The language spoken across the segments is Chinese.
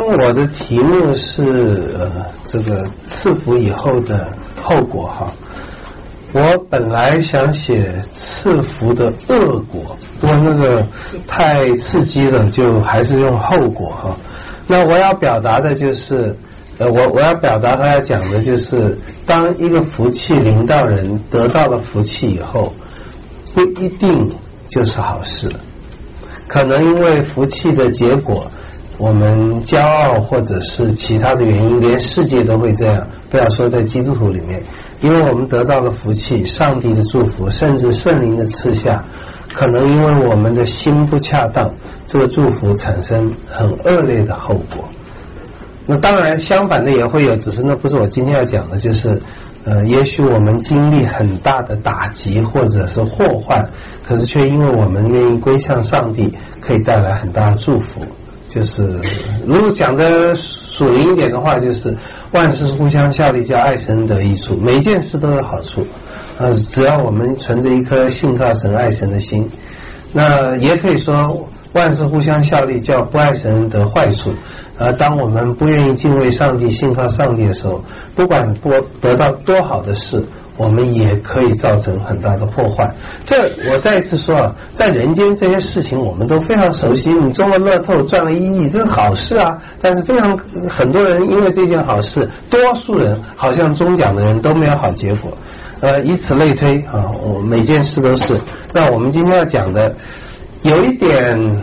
我的题目是这个赐福以后的后果哈。我本来想写赐福的恶果，不过那个太刺激了，就还是用后果哈。那我要表达的就是我要表达和要讲的就是，当一个福气临到人，得到了福气以后，不一定就是好事，可能因为福气的结果我们骄傲或者是其他的原因，连世界都会这样，不要说在基督徒里面，因为我们得到了福气，上帝的祝福，甚至圣灵的赐下，可能因为我们的心不恰当，这个祝福产生很恶劣的后果。那当然相反的也会有，只是那不是我今天要讲的，就是也许我们经历很大的打击或者是祸患，可是却因为我们愿意归向上帝，可以带来很大的祝福。就是如果讲的属灵一点的话，就是万事互相效力，叫爱神得益处，每一件事都有好处，只要我们存着一颗信靠神爱神的心。那也可以说万事互相效力，叫不爱神得坏处。当我们不愿意敬畏上帝，信靠上帝的时候，不管得到多好的事，我们也可以造成很大的祸患。这我再一次说啊，在人间这些事情我们都非常熟悉，你中了乐透赚了1亿，这是好事啊，但是很多人因为这件好事，多数人好像中奖的人都没有好结果，以此类推啊，每件事都是。那我们今天要讲的有一点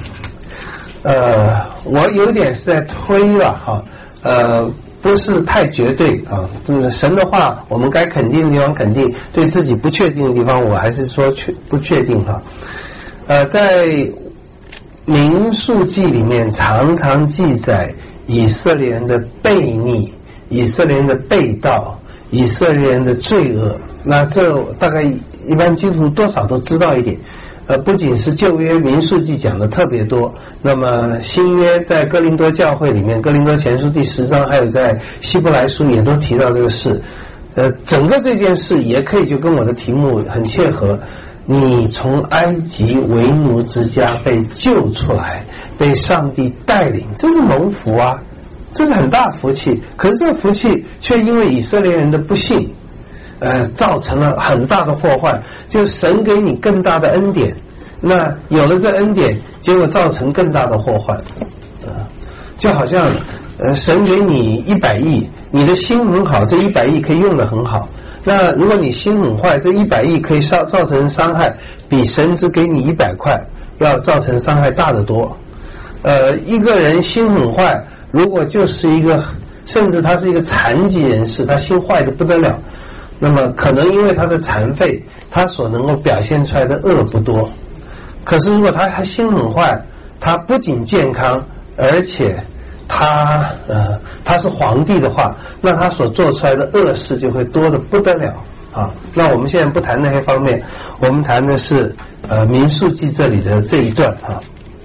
我有点是在推了哈，不是太绝对啊。神的话，我们该肯定的地方肯定，对自己不确定的地方，我还是说不确定哈。在民数记里面常常记载以色列人的悖逆、以色列人的背道、以色列人的罪恶。那这大概一般基督徒多少都知道一点。不仅是旧约民数记讲的特别多，那么新约在哥林多教会里面，哥林多前书第10章，还有在希伯来书也都提到这个事。整个这件事也可以就跟我的题目很切合。你从埃及为奴之家被救出来，被上帝带领，这是蒙福啊，这是很大福气。可是这个福气却因为以色列人的不信，造成了很大的祸患，就是神给你更大的恩典，那有了这恩典，结果造成更大的祸患。就好像神给你100亿，你的心很好，这100亿可以用得很好。那如果你心很坏，这100亿可以造成伤害，比神只给你100块要造成伤害大得多。一个人心很坏，如果就是一个，甚至他是一个残疾人士，他心坏得不得了，那么可能因为他的残废，他所能够表现出来的恶不多。可是如果他心很坏，他不仅健康，而且他是皇帝的话，那他所做出来的恶事就会多得不得了啊。那我们现在不谈那些方面，我们谈的是民数记这里的这一段啊。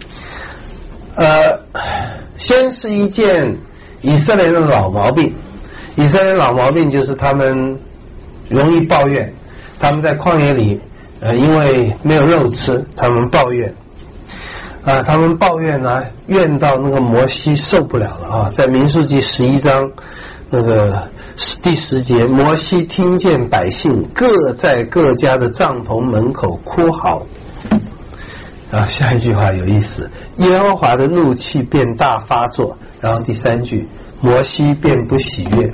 先是一件以色列人的老毛病，以色列人老毛病就是他们容易抱怨，他们在旷野里因为没有肉吃，他们抱怨他们抱怨怨到那个摩西受不了了啊。在民数记11章那个第10节，摩西听见百姓各在各家的帐篷门口哭嚎下一句话有意思，耶和华的怒气便大发作。然后第3句，摩西便不喜悦。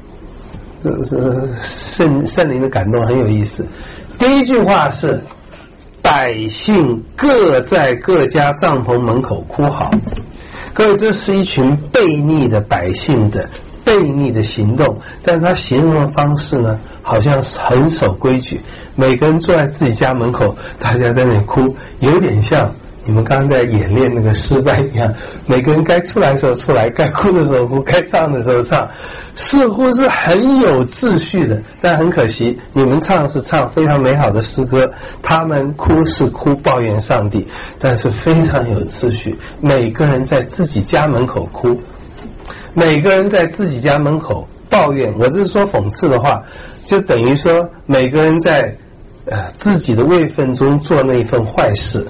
圣灵的感动很有意思。第一句话是百姓各在各家帐篷门口哭嚎。各位，这是一群悖逆的百姓的悖逆的行动，但他形容的方式呢，好像很守规矩，每个人坐在自己家门口，大家在那里哭，有点像你们刚刚在演练那个诗班一样，每个人该出来的时候出来，该哭的时候哭，该唱的时候唱，似乎是很有秩序的。但很可惜，你们唱是唱非常美好的诗歌，他们哭是哭抱怨上帝，但是非常有秩序。每个人在自己家门口哭，每个人在自己家门口抱怨。我这是说讽刺的话，就等于说每个人在自己的位分中做那一份坏事。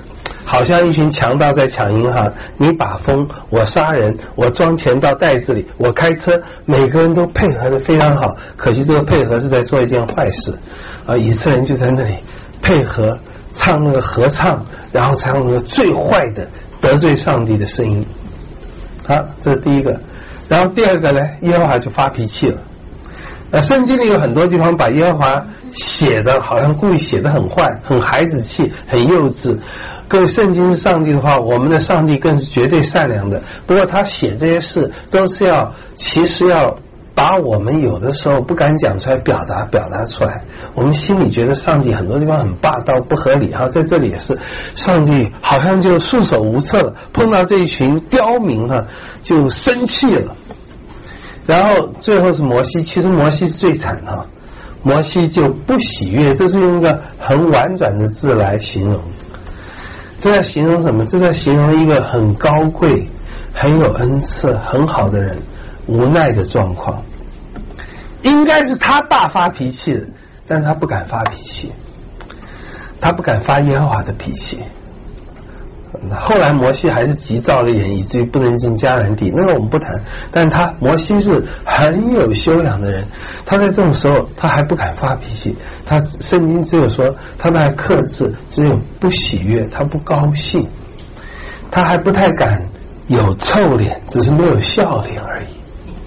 好像一群强盗在抢银行，你把风，我杀人，我装钱到袋子里，我开车，每个人都配合得非常好。可惜这个配合是在做一件坏事以色列人就在那里配合唱那个合唱，然后唱那个最坏的得罪上帝的声音。好，这是第一个。然后第二个呢，耶和华就发脾气了。圣经里有很多地方把耶和华写的好像故意写的很坏，很孩子气，很幼稚。各位，圣经是上帝的话，我们的上帝更是绝对善良的。不过他写这些事都是其实要把我们有的时候不敢讲出来表达出来。我们心里觉得上帝很多地方很霸道不合理在这里也是，上帝好像就束手无策了，碰到这一群刁民就生气了。然后最后是摩西，其实摩西是最惨摩西就不喜悦，这是用一个很婉转的字来形容。这在形容什么？这在形容一个很高贵、很有恩赐、很好的人无奈的状况。应该是他大发脾气的，但是他不敢发脾气，他不敢发耶和华的脾气。后来摩西还是急躁了一点，以至于不能进迦南地，那个我们不谈。但是摩西是很有修养的人，他在这种时候他还不敢发脾气，他圣经只有说他还克制，只有不喜悦，他不高兴，他还不太敢有臭脸，只是没有笑脸而已。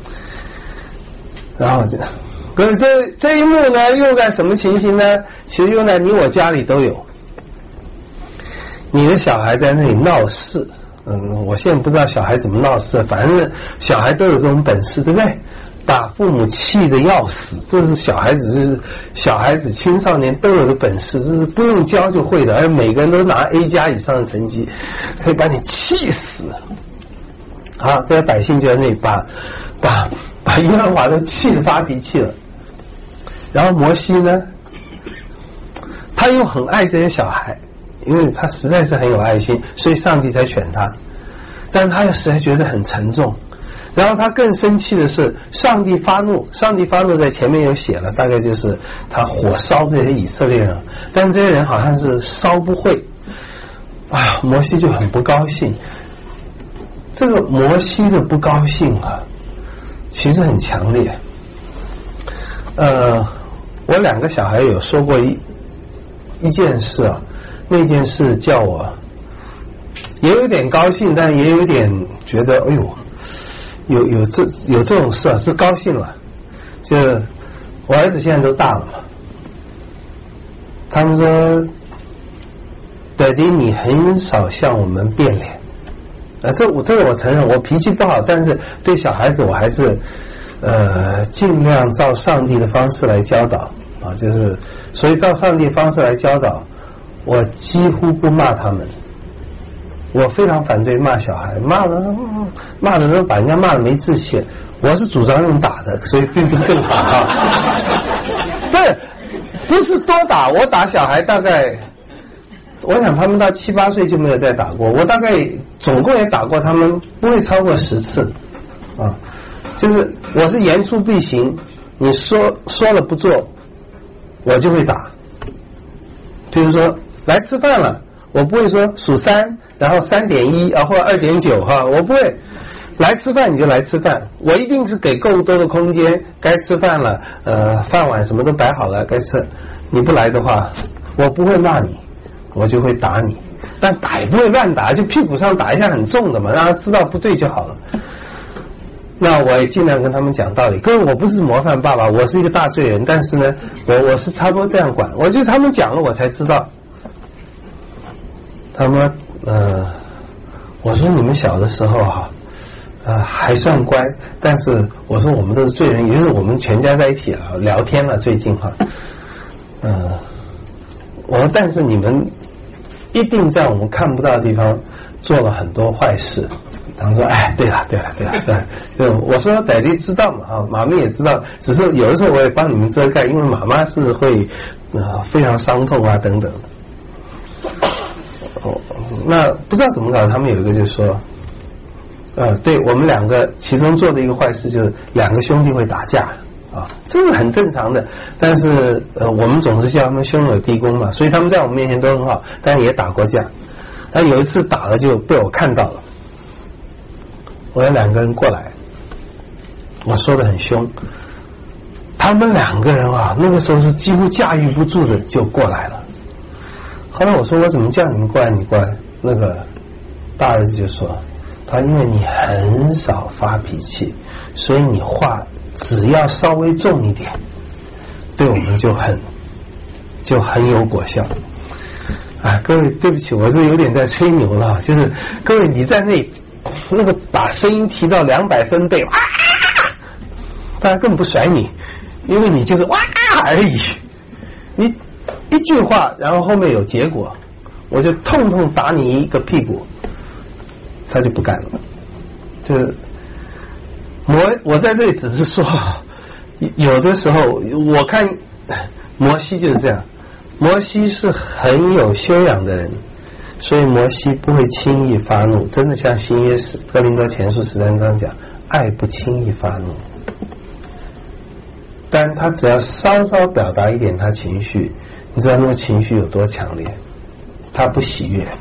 然后可是这一幕呢，用在什么情形呢？其实用在你我家里都有。你的小孩在那里闹事，我现在不知道小孩怎么闹事，反正小孩都有这种本事，对不对？把父母气得要死，这是小孩子青少年都有的本事，这是不用教就会的，而每个人都拿 A 加以上的成绩，可以把你气死。好，这些百姓就在那里把耶和华都气得发脾气了。然后摩西呢，他又很爱这些小孩，因为他实在是很有爱心，所以上帝才选他。但是他又实在觉得很沉重。然后他更生气的是，上帝发怒在前面有写了，大概就是他火烧这些以色列人，但这些人好像是烧不会。摩西就很不高兴。这个摩西的不高兴其实很强烈。我两个小孩有说过一件事那件事叫我也有点高兴，但也有点觉得有这种事是高兴了。就我儿子现在都大了嘛，他们说爹地你很少向我们变脸。这个我承认我脾气不好，但是对小孩子我还是尽量照上帝的方式来教导就是所以照上帝的方式来教导，我几乎不骂他们。我非常反对骂小孩，骂的都把人家骂的没志气。我是主张用打的，所以并不是更好不是多打，我打小孩大概我想他们到7、8岁就没有再打过，我大概总共也打过他们不会超过10次就是我是言出必行，你说了不做我就会打。比如说来吃饭了，我不会说数3然后3.1或者2.9我不会。来吃饭你就来吃饭，我一定是给够多的空间，该吃饭了饭碗什么都摆好了该吃，你不来的话我不会骂你，我就会打你。但打也不会乱打，就屁股上打一下很重的嘛，让他知道不对就好了。那我也尽量跟他们讲道理。各位，我不是模范爸爸，我是一个大罪人，但是呢我是差不多这样管。我就他们讲了我才知道。他们我说你们小的时候还算乖，但是我说我们都是罪人，也就是我们全家在一起聊天了最近我说但是你们一定在我们看不到的地方做了很多坏事。他们说对了，我说爹地知道嘛妈妈也知道，只是有的时候我也帮你们遮盖，因为妈妈是会非常伤痛等等。那不知道怎么搞，他们有一个就说对我们两个其中做的一个坏事就是2个兄弟会打架这是很正常的，但是我们总是叫他们兄友弟恭嘛，所以他们在我们面前都很好，但也打过架他有一次打了就被我看到了，我有2个人过来，我说得很凶，他们2个人啊，那个时候是几乎驾驭不住的就过来了。后来我说我怎么叫你们过来，你过来，那个大儿子就说，他因为你很少发脾气，所以你话只要稍微重一点，对我们就很有果效。啊，各位对不起，我是有点在吹牛了，就是各位你在那个把声音提到200分贝，哇，大家根本不甩你，因为你就是哇而已，你一句话然后后面有结果，我就痛痛打你一个屁股，他就不干了。就是我在这里只是说，有的时候我看摩西就是这样，摩西是很有修养的人，所以摩西不会轻易发怒，真的像新约哥林多前书13章讲，爱不轻易发怒，但他只要稍稍表达一点他情绪，你知道那个情绪有多强烈，他不喜悦，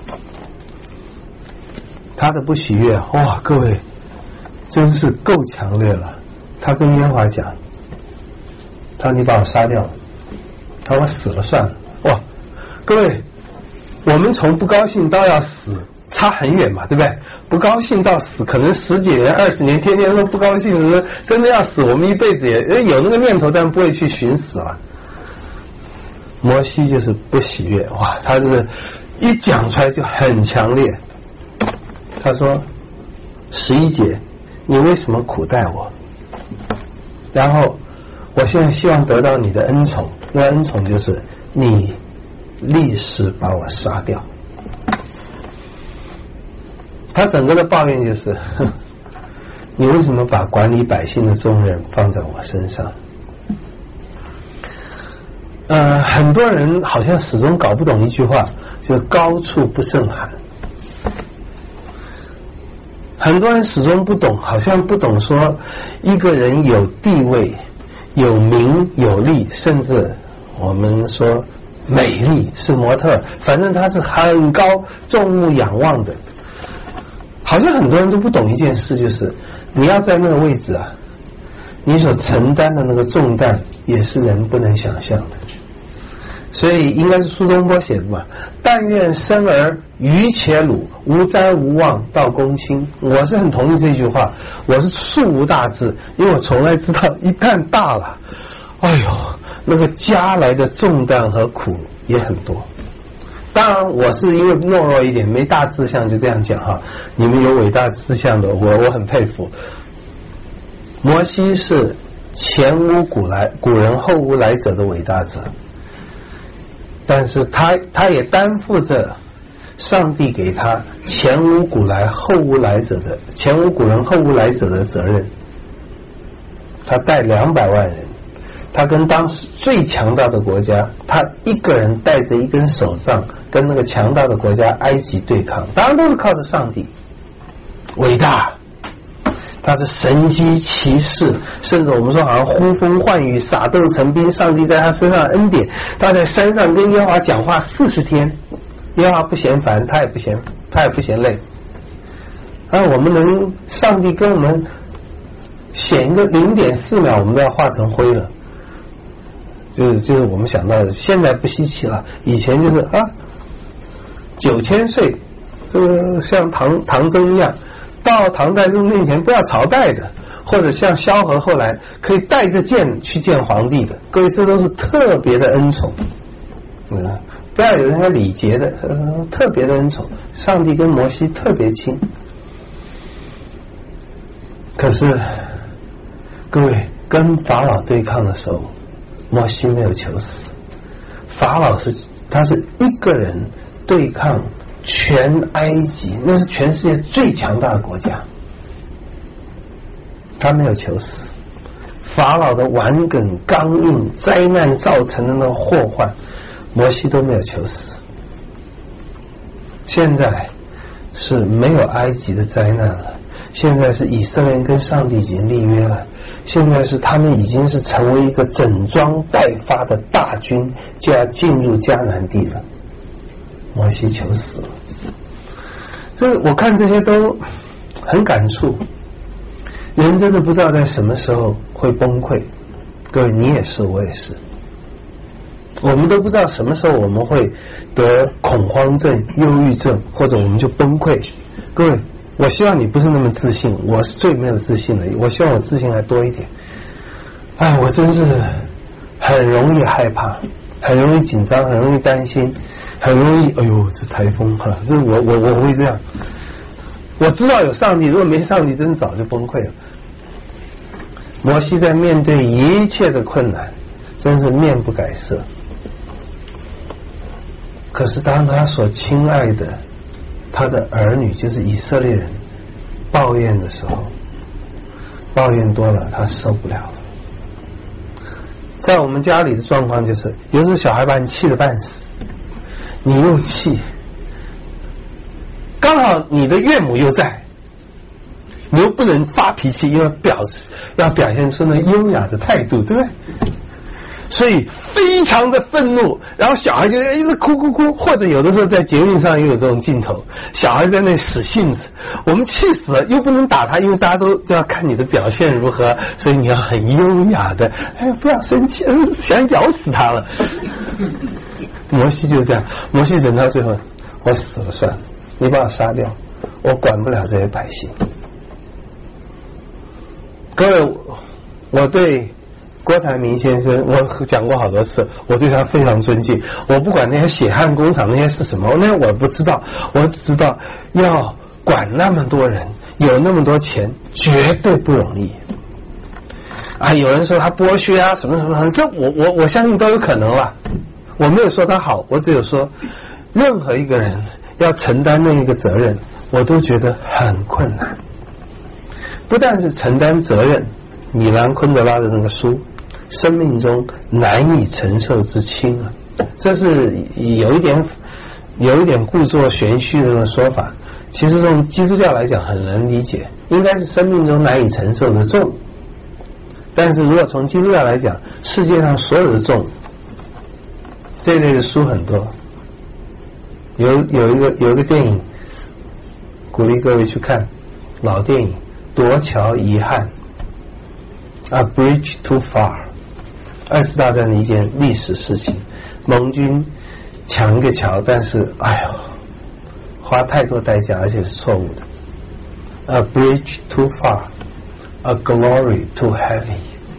他的不喜悦，哇，各位真是够强烈了。他跟耶和华讲，他说你把我杀掉了，他说我死了算了。哇，各位，我们从不高兴到要死差很远嘛，对不对？不高兴到死可能10几年20年，天天说不高兴，什么真的要死，我们一辈子也有那个念头，但不会去寻死了。摩西就是不喜悦，哇，他就是一讲出来就很强烈。他说11节，你为什么苦待我？然后我现在希望得到你的恩宠，那恩宠就是你立时把我杀掉。他整个的抱怨就是你为什么把管理百姓的重任放在我身上？很多人好像始终搞不懂一句话，就是高处不胜寒。很多人始终不懂，好像不懂说一个人有地位、有名、有利，甚至我们说美丽是模特，反正他是很高，众目仰望的。好像很多人都不懂一件事，就是你要在那个位置啊，你所承担的那个重担也是人不能想象的。所以应该是苏东坡写的嘛，但愿生而愚且鲁，无瞻无望到公卿。我是很同意这句话，我是素无大志，因为我从来知道一旦大了，哎呦，那个加来的重担和苦也很多。当然我是因为懦弱一点，没大志向，就这样讲哈。你们有伟大志向的，我很佩服。摩西是前无古人后无来者的伟大者，但是他也担负着上帝给他前无古人后无来者的责任。他带200万人，他跟当时最强大的国家，他一个人带着一根手杖跟那个强大的国家埃及对抗，当然都是靠着上帝，伟大。他的神机骑士，甚至我们说好像呼风唤雨、撒豆成兵，上帝在他身上恩典。他在山上跟耶和华讲话40天，耶和华不嫌烦，他也不嫌累。我们能上帝跟我们显一个0.4秒，我们都要化成灰了。就是我们想到的，现在不稀奇了，以前就是9000岁，这个像唐僧一样。到唐太宗面前不要朝代的，或者像萧何后来可以带着剑去见皇帝的，各位这都是特别的恩宠，不要有人家礼节的，特别的恩宠。上帝跟摩西特别亲，可是各位跟法老对抗的时候，摩西没有求死，法老他是一个人对抗全埃及，那是全世界最强大的国家，他没有求死。法老的顽梗刚硬，灾难造成的那个祸患，摩西都没有求死。现在是没有埃及的灾难了，现在是以色列人跟上帝已经立约了，现在是他们已经是成为一个整装待发的大军，就要进入迦南地了。摩西求死了， 这我看这些都很感触，人真的不知道在什么时候会崩溃。各位，你也是，我也是，我们都不知道什么时候我们会得恐慌症、忧郁症，或者我们就崩溃。各位，我希望你不是那么自信，我是最没有自信的，我希望我自信还多一点。哎，我真是很容易害怕，很容易紧张，很容易担心，很容易哎呦这台风哈，这我会这样。我知道有上帝，如果没上帝，真早就崩溃了。摩西在面对一切的困难，真是面不改色。可是当他所亲爱的他的儿女，就是以色列人抱怨的时候，抱怨多了，他受不了了。在我们家里的状况就是，有时候小孩把你气得半死，你又气，刚好你的岳母又在，你又不能发脾气，又要表现出那优雅的态度，对不对？所以非常的愤怒，然后小孩就一直哭，或者有的时候在捷运上也有这种镜头，小孩在那使性子，我们气死了，又不能打他，因为大家都要看你的表现如何，所以你要很优雅的，哎，不要生气，想咬死他了。摩西就这样，摩西忍到最后，我死了算了，你把我杀掉，我管不了这些百姓。各位，我对郭台铭先生，我讲过好多次，我对他非常尊敬。我不管那些血汗工厂那些是什么，那我不知道，我只知道要管那么多人，有那么多钱，绝对不容易。啊，有人说他剥削啊，什么，这我相信都有可能了。我没有说他好，我只有说，任何一个人要承担那一个责任，我都觉得很困难。不但是承担责任，米兰昆德拉的那个书《生命中难以承受之轻》啊，这是有一点故作玄虚的那个说法。其实从基督教来讲很难理解，应该是生命中难以承受的重。但是如果从基督教来讲，世界上所有的重，这类的书很多。有一个电影，鼓励各位去看，老电影。夺桥遗憾 A Bridge Too Far， 二次大战的一件历史事情，盟军抢一个桥，但是哎呦，花太多代价，而且是错误的。 A Bridge Too Far， A Glory Too Heavy，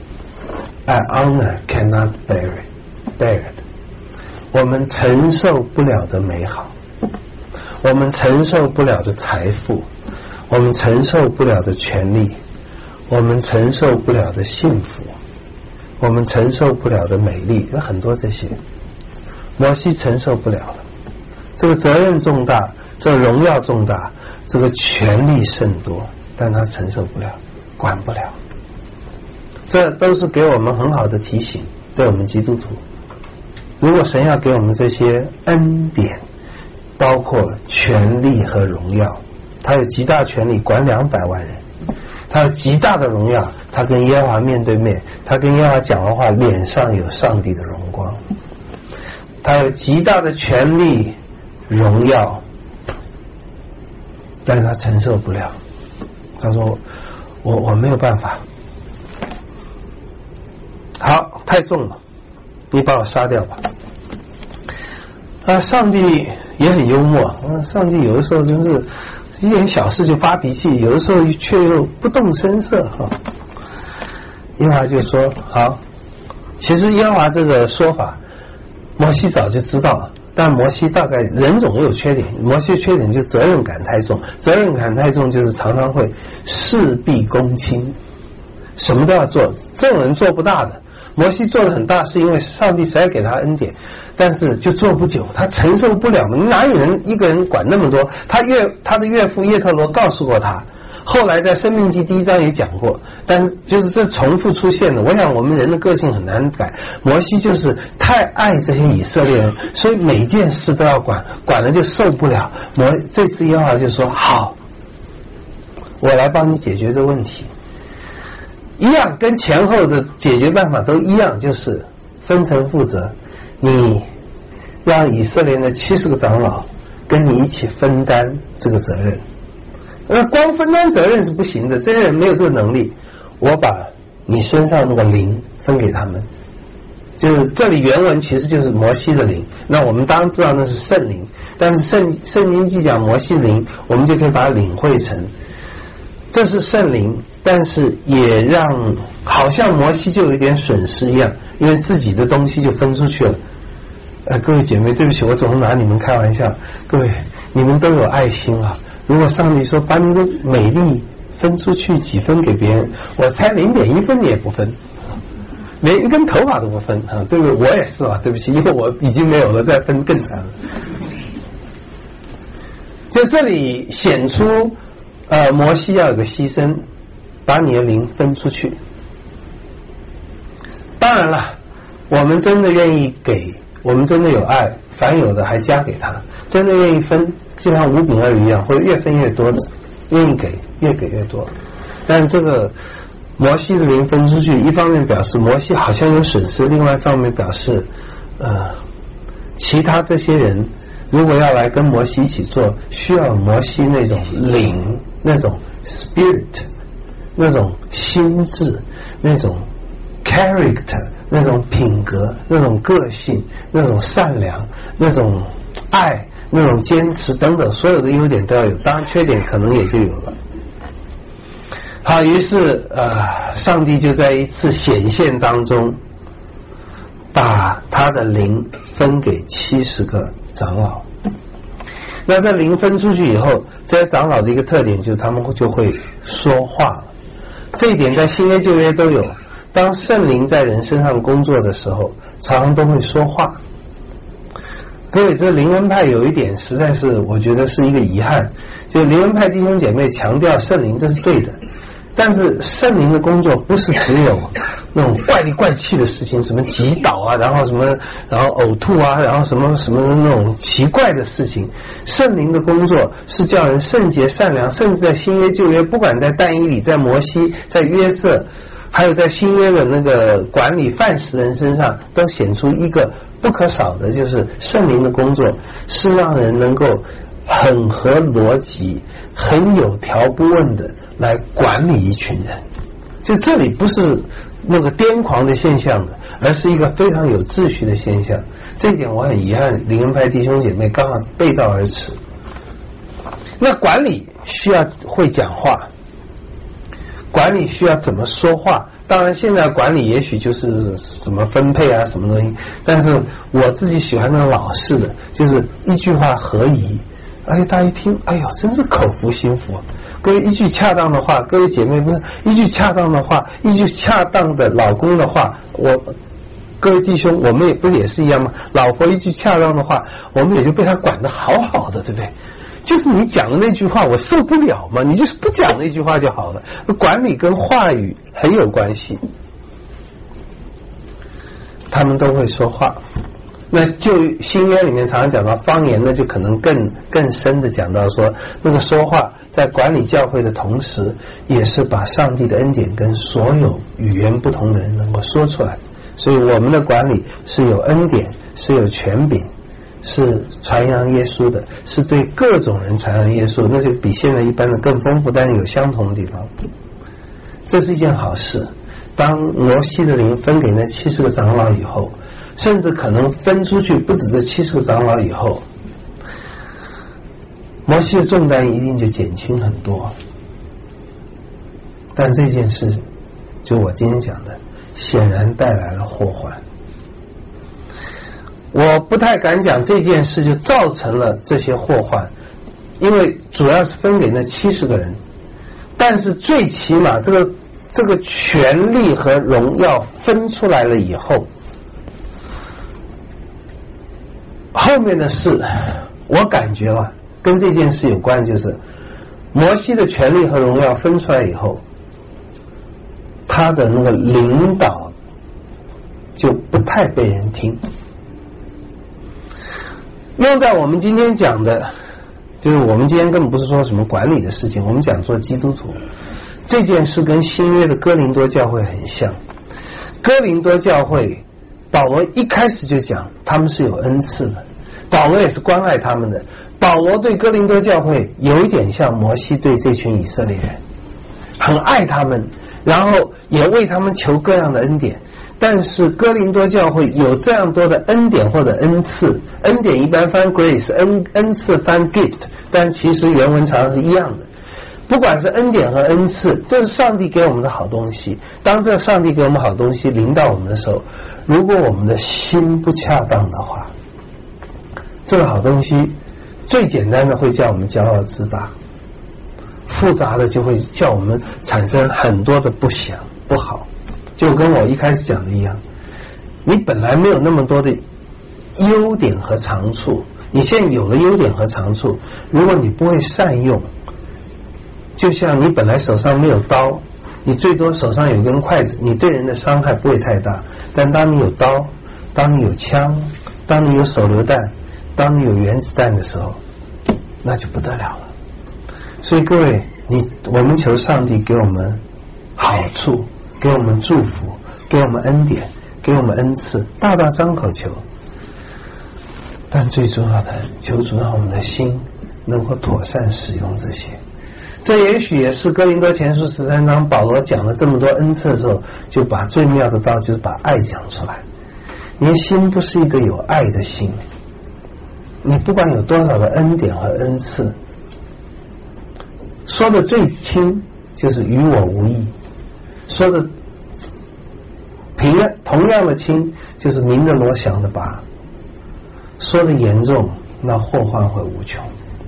An Honor Cannot Bear It。 我们承受不了的美好，我们承受不了的财富，我们承受不了的权利，我们承受不了的幸福，我们承受不了的美丽，有很多这些。摩西承受不了了，这个责任重大，这个荣耀重大，这个权力甚多，但他承受不了，管不了。这都是给我们很好的提醒，对我们基督徒，如果神要给我们这些恩典，包括权力和荣耀，他有极大权力管200万人，他有极大的荣耀，他跟耶和华面对面，他跟耶和华讲完话，脸上有上帝的荣光，他有极大的权力荣耀，但是他承受不了。他说我没有办法，好，太重了，你把我杀掉吧。上帝也很幽默，上帝有的时候真是一点小事就发脾气，有的时候却又不动声色哈。耶和华就说好，其实耶和华这个说法摩西早就知道了，但摩西大概人总有缺点，摩西的缺点就是责任感太重，责任感太重就是常常会事必躬亲，什么都要做，这种人做不大的。摩西做得很大是因为上帝实在给他恩典，但是就做不久，他承受不了嘛，哪有人一个人管那么多？他的岳父叶特罗告诉过他，后来在申命记1章也讲过，但是就是这重复出现的。我想我们人的个性很难改，摩西就是太爱这些以色列人，所以每件事都要管，管了就受不了。这次耶和华就说好，我来帮你解决这个问题，一样跟前后的解决办法都一样，就是分层负责，你让以色列的70个长老跟你一起分担这个责任。那光分担责任是不行的，这些人没有这个能力。我把你身上那个灵分给他们，就是这里原文其实就是摩西的灵，那我们当然知道那是圣灵，但是圣经既讲摩西灵，我们就可以把它领会成这是圣灵，但是也让好像摩西就有一点损失一样，因为自己的东西就分出去了。各位姐妹，对不起，我总是拿你们开玩笑，各位你们都有爱心啊。如果上帝说把你的美丽分出去几分给别人，我猜0.1分你也不分，连一根头发都不分啊，对不对？我也是啊，对不起，因为我已经没有了，再分更惨了。就这里显出摩西要有个牺牲，把你的灵分出去。当然了，我们真的愿意给，我们真的有爱，凡有的还加给他，真的愿意分，就像5饼2鱼一样，会越分越多的，愿意给越给越多。但这个摩西的灵分出去，一方面表示摩西好像有损失，另外一方面表示其他这些人如果要来跟摩西一起做，需要摩西那种灵，那种 spirit， 那种心智，那种 character， 那种品格，那种个性，那种善良，那种爱，那种坚持等等，所有的优点都要有，当然缺点可能也就有了。好，于是上帝就在一次显现当中把他的灵分给70个长老。那这灵分出去以后，这些长老的一个特点就是他们就会说话了，这一点在新约旧约都有。当圣灵在人身上工作的时候，常常都会说话。各位，这灵恩派有一点实在是我觉得是一个遗憾，就灵恩派弟兄姐妹强调圣灵，这是对的，但是圣灵的工作不是只有那种怪里怪气的事情，什么击倒啊，然后什么，然后呕吐啊，然后什么什么那种奇怪的事情。圣灵的工作是叫人圣洁善良，甚至在新约旧约，不管在但以理、在摩西、在约瑟，还有在新约的那个管理饭食人身上，都显出一个不可少的，就是圣灵的工作是让人能够很合逻辑、很有条不紊的来管理一群人。就这里不是那个癫狂的现象的，而是一个非常有秩序的现象。这一点我很遗憾，灵恩派弟兄姐妹刚好背道而驰。那管理需要会讲话，管理需要怎么说话。当然现在管理也许就是什么分配啊什么东西，但是我自己喜欢那种老式的，就是一句话合宜，而且大家一听，哎呦真是口服心服。各位，一句恰当的话，各位姐妹，不是一句恰当的话，一句恰当的老公的话，各位弟兄，我们也不是也是一样吗？老婆一句恰当的话，我们也就被他管得好好的，对不对？就是你讲的那句话我受不了嘛，你就是不讲那句话就好了。管理跟话语很有关系，他们都会说话。那就新约里面常常讲到方言呢，就可能更深的讲到说，那个说话在管理教会的同时，也是把上帝的恩典跟所有语言不同的人能够说出来。所以我们的管理是有恩典，是有权柄，是传扬耶稣的，是对各种人传扬耶稣，那就比现在一般的更丰富，但是有相同的地方。这是一件好事。当摩西的灵分给那70个长老以后，甚至可能分出去不止这70个长老以后，摩西的重担一定就减轻很多。但这件事就我今天讲的，显然带来了祸患。我不太敢讲这件事就造成了这些祸患，因为主要是分给那70个人，但是最起码这个权力和荣耀分出来了以后，后面的事我感觉了跟这件事有关，就是摩西的权力和荣耀分出来以后，他的那个领导就不太被人听。用在我们今天讲的，就是我们今天根本不是说什么管理的事情，我们讲做基督徒这件事，跟新约的哥林多教会很像。哥林多教会保罗一开始就讲他们是有恩赐的，保罗也是关爱他们的。 保罗对哥林多教会有一点像摩西对这群以色列人，很爱他们，然后也为他们求各样的恩典。但是哥林多教会有这样多的恩典或者恩赐，恩典一般翻 grace， 恩赐翻 gift， 但其实原文常常是一样的。不管是恩典和恩赐，这是上帝给我们的好东西。当这上帝给我们好东西临到我们的时候，如果我们的心不恰当的话，这个好东西最简单的会叫我们骄傲自大，复杂的就会叫我们产生很多的不想不好。就跟我一开始讲的一样，你本来没有那么多的优点和长处，你现在有了优点和长处，如果你不会善用，就像你本来手上没有刀，你最多手上有一根筷子，你对人的伤害不会太大。但当你有刀，当你有枪，当你有手榴弹，当你有原子弹的时候，那就不得了了。所以各位，我们求上帝给我们好处，给我们祝福，给我们恩典，给我们恩赐，大大张口求。但最重要的，求主让我们的心能够妥善使用这些。这也许也是哥林多前书13章保罗讲了这么多恩赐的时候，就把最妙的道就是把爱讲出来。你的心不是一个有爱的心，你不管有多少的恩典和恩赐，说的最轻就是与我无益，说的同样的轻就是明着罗翔的拔，说的严重那祸患会无穷。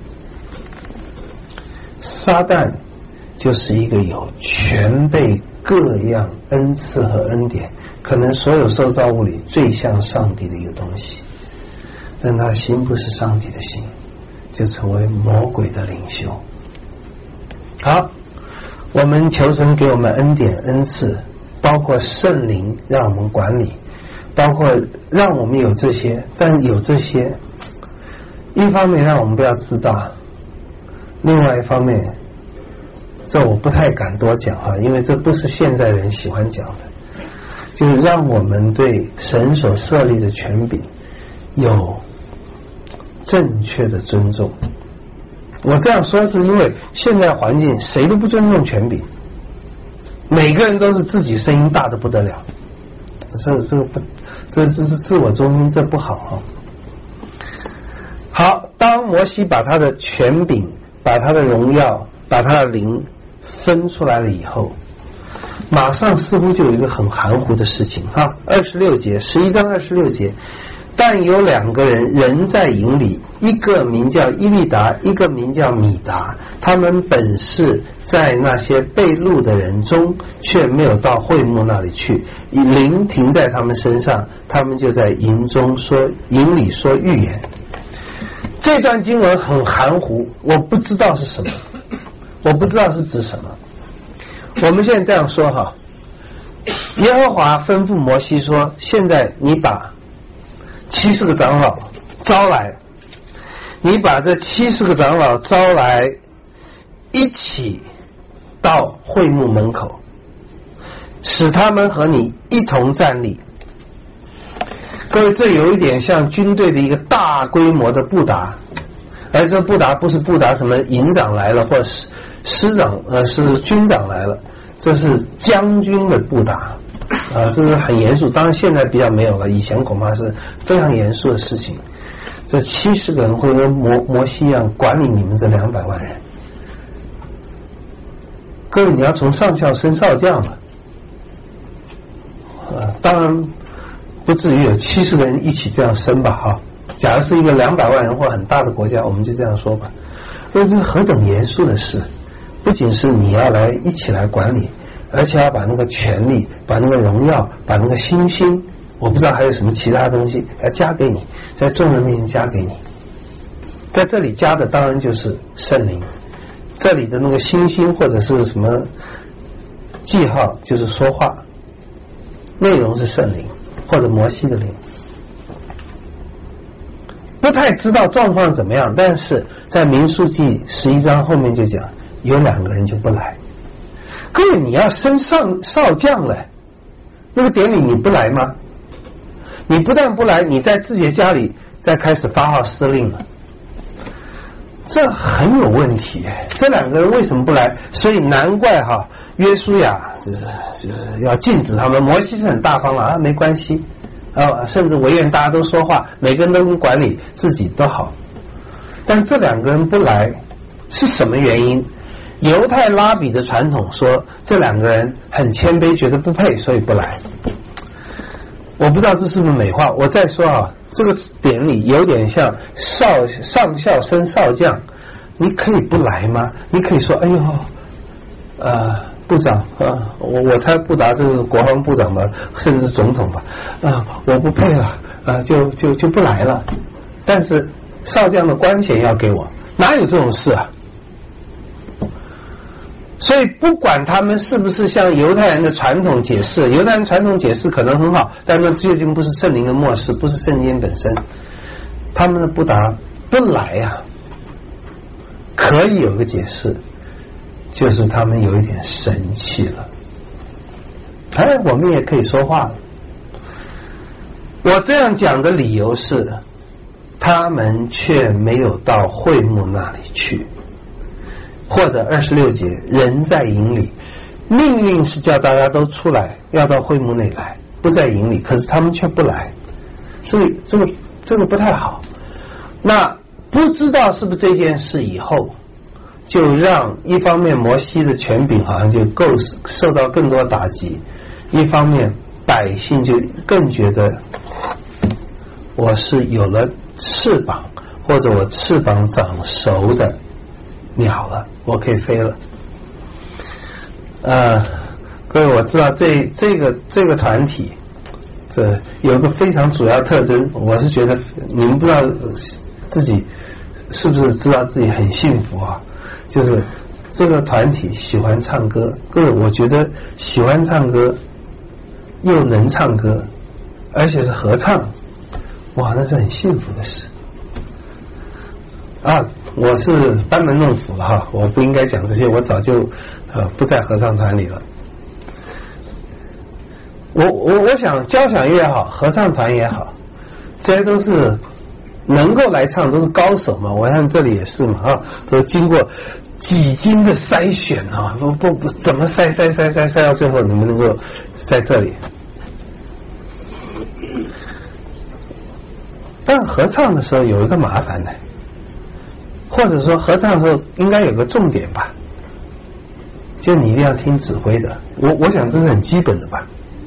撒旦就是一个有全备各样恩赐和恩典，可能所有受造物里最像上帝的一个东西，但他心不是上帝的心，就成为魔鬼的领袖。好，我们求神给我们恩典恩赐，包括圣灵让我们管理，包括让我们有这些，但有这些一方面让我们不要自大，另外一方面这我不太敢多讲哈，因为这不是现在人喜欢讲的，就是让我们对神所设立的权柄有正确的尊重。我这样说是因为现在环境谁都不尊重权柄，每个人都是自己声音大的不得了，这是自我中心，这不好哈。好，当摩西把他的权柄、把他的荣耀、把他的灵分出来了以后，马上似乎就有一个很含糊的事情哈。26节，11章26节，但有2个人仍在营里，一个名叫伊利达，一个名叫米达，他们本是在那些被掳的人中，却没有到会幕那里去，灵停在他们身上，他们就在营里说预言。这段经文很含糊，我不知道是什么，我不知道是指什么。我们现在这样说哈，耶和华吩咐摩西说，现在你把70个长老招来，你把这70个长老招来，一起到会幕门口，使他们和你一同站立。各位，这有一点像军队的一个大规模的布达，而这布达不是布达什么营长来了，或是师长是军长来了，这是将军的布达这是很严肃，当然现在比较没有了，以前恐怕是非常严肃的事情。这70个人会跟摩西一样管理你们这200万人。各位，你要从上校升少将了，当然不至于有70个人一起这样升吧哈。假如是一个200万人或很大的国家，我们就这样说吧。这是何等严肃的事，不仅是你要来一起来管理，而且要把那个权力、把那个荣耀、把那个星星，我不知道还有什么其他东西要加给你，在众人面前加给你。在这里加的当然就是圣灵，这里的那个星星或者是什么记号就是说话，内容是圣灵或者摩西的灵。不太知道状况怎么样，但是在民数记11章后面就讲，有2个人就不来。各位，你要升少将了，那个典礼你不来吗？你不但不来，你在自己的家里再开始发号施令了。 这很有问题，这两个人为什么不来？所以难怪约书亚就是要禁止他们。摩西是很大方了没关系甚至唯愿大家都说话，每个人都能管理自己都好。但这两个人不来是什么原因？犹太拉比的传统说这两个人很谦卑，觉得不配，所以不来。我不知道这是不是美化。我再说这个典礼有点像上校升少将，你可以不来吗？你可以说哎呦部长我猜布达这是国防部长吧，甚至是总统吧我不配了就不来了。但是少将的官衔要给我，哪有这种事啊？所以不管他们是不是像犹太人的传统解释，犹太人传统解释可能很好，但那究竟不是圣灵的默示，不是圣经本身。他们的不答不来可以有个解释，就是他们有一点生气了。我们也可以说话了。我这样讲的理由是，他们却没有到会幕那里去。或者26节，人在营里，命令是叫大家都出来，要到会幕内来，不在营里，可是他们却不来，这个不太好。那不知道是不是这件事以后，就让一方面摩西的权柄好像就受到更多打击，一方面百姓就更觉得我是有了翅膀，或者我翅膀长熟的鸟了，我可以飞了。各位，我知道这个团体这有个非常主要特征，我是觉得你们不知道自己是不是知道自己很幸福就是这个团体喜欢唱歌。各位，我觉得喜欢唱歌又能唱歌，而且是合唱，哇，那是很幸福的事我是班门弄斧了我不应该讲这些，我早就不在合唱团里了。我想交响乐也好，合唱团也好，这些都是能够来唱，都是高手嘛。我看这里也是嘛都经过几经的筛选不怎么筛到最后你们能够在这里。但合唱的时候有一个麻烦的，或者说合唱的时候应该有个重点吧，就你一定要听指挥的。我想这是很基本的吧。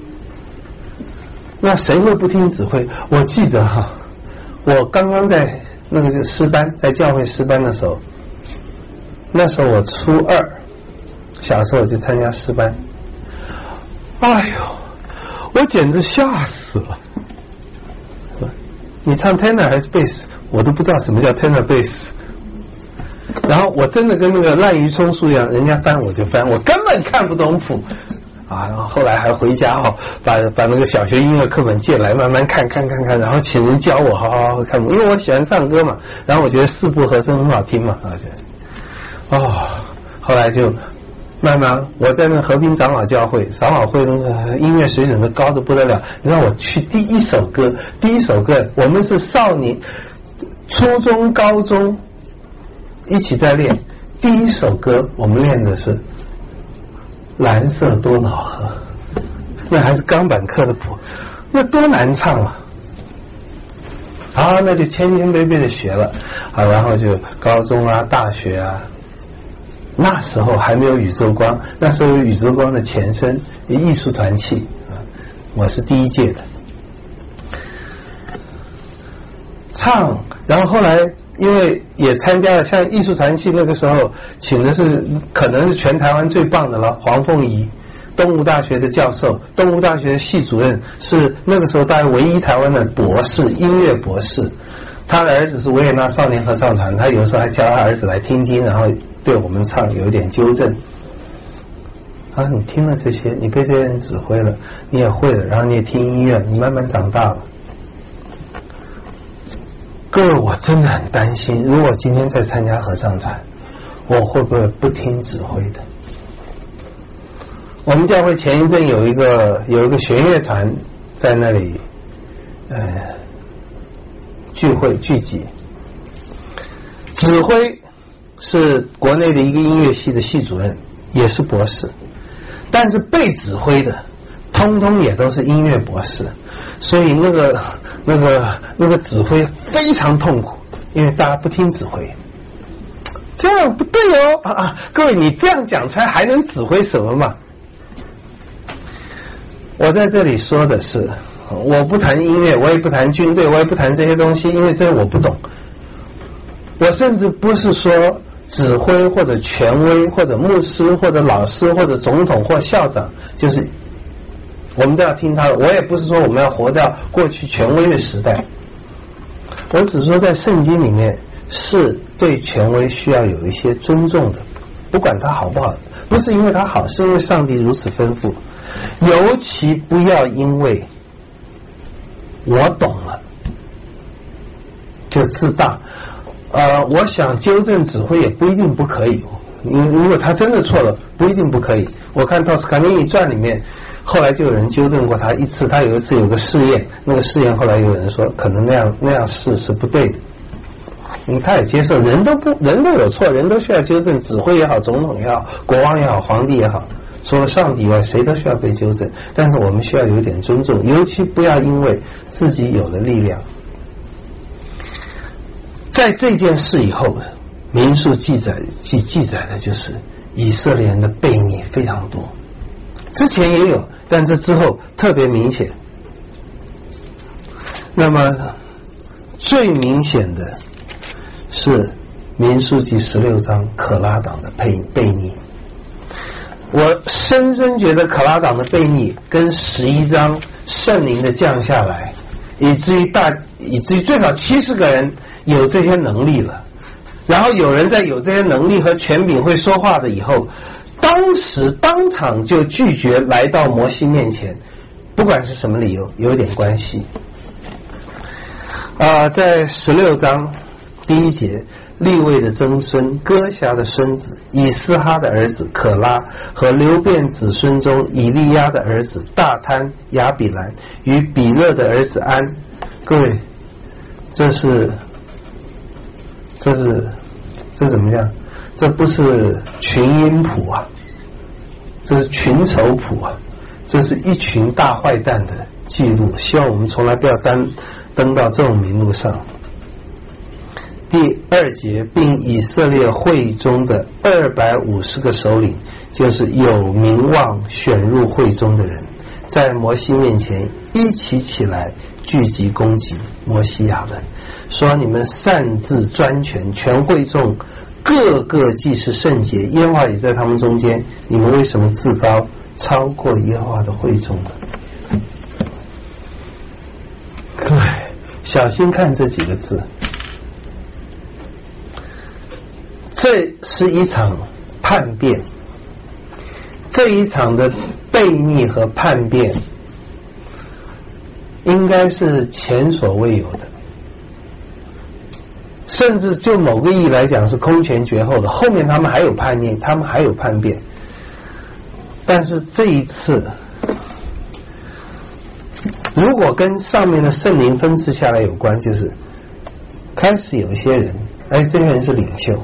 那谁会不听指挥？我记得我刚刚在那个诗班，在教会诗班的时候，那时候我初2，小时候我就参加诗班，哎呦，我简直吓死了。你唱 tenor 还是 bass， 我都不知道什么叫 tenor bass。然后我真的跟那个滥竽充数一样，人家翻我就翻，我根本看不懂谱然后后来还回家把那个小学音乐课本借来慢慢看，然后请人教我好好看谱，因为我喜欢唱歌嘛，然后我觉得4部和声很好听嘛后来就慢慢我在那和平长老教会，长老会那个音乐水准都高得不得了。你让我去第一首歌我们是少年初中高中一起在练，第一首歌我们练的是蓝色多瑙河，那还是钢板课的谱，那多难唱那就谦卑的学了然后就高中大学那时候还没有宇宙光，那时候有宇宙光的前身艺术团契我是第一届的唱，然后后来因为也参加了像艺术团契，那个时候请的是可能是全台湾最棒的了，黄凤仪，东吴大学的教授，东吴大学的系主任，是那个时候大概唯一台湾的博士，音乐博士。他的儿子是维也纳少年合唱团，他有时候还叫他儿子来听听，然后对我们唱有一点纠正你听了这些，你被这些人指挥了，你也会了，然后你也听音乐，你慢慢长大了。各位，我真的很担心，如果今天在参加合唱团，我会不会不听指挥的？我们教会前一阵有一个弦乐团在那里聚集，指挥是国内的一个音乐系的系主任，也是博士，但是被指挥的通通也都是音乐博士，所以那个指挥非常痛苦，因为大家不听指挥。这样不对哦各位，你这样讲出来还能指挥什么嘛？我在这里说的是，我不谈音乐，我也不谈军队，我也不谈这些东西，因为这我不懂。我甚至不是说指挥或者权威或者牧师或者老师或者总统或校长，就是我们都要听他的。我也不是说我们要活到过去权威的时代，我只说在圣经里面是对权威需要有一些尊重的，不管他好不好，不是因为他好，是因为上帝如此吩咐。尤其不要因为我懂了就自大。我想纠正指挥也不一定不可以，如果他真的错了不一定不可以。我看托斯卡尼尼传里面后来就有人纠正过他一次，他有一次有个试验，那个试验后来有人说可能那样试是不对的，他也接受人都有错，人都需要纠正，指挥也好，总统也好，国王也好，皇帝也好，除了上帝以外谁都需要被纠正，但是我们需要有一点尊重，尤其不要因为自己有了力量。在这件事以后，民数记载的就是以色列人的悖逆非常多，之前也有，但这之后特别明显。那么最明显的是民数记16章可拉党的悖逆。我深深觉得可拉党的悖逆跟11章圣灵的降下来，以至于最少70个人有这些能力了，然后有人在有这些能力和权柄会说话的以后，当场就拒绝来到摩西面前，不管是什么理由，有点关系。在16章第1节，利未的曾孙哥辖的孙子以斯哈的儿子可拉和流便子孙中以利亚的儿子大贪亚比兰与比勒的儿子安。各位，这怎么样？这不是群音谱啊，这是群仇谱啊，这是一群大坏蛋的记录，希望我们从来不要登到这种名录上。第2节，并以色列会中的250个首领，就是有名望选入会中的人，在摩西面前一起来聚集攻击摩西亚伦，说你们擅自专权，全会众个个既是圣洁，耶和华也在他们中间，你们为什么自高超过耶和华的会众呢？各位小心看这几个字，这是一场叛变，这一场的悖逆和叛变应该是前所未有的，甚至就某个意义来讲是空前绝后的。后面他们还有叛逆，他们还有叛变，但是这一次如果跟上面的圣灵分赐下来有关，就是开始有一些人，这些人是领袖，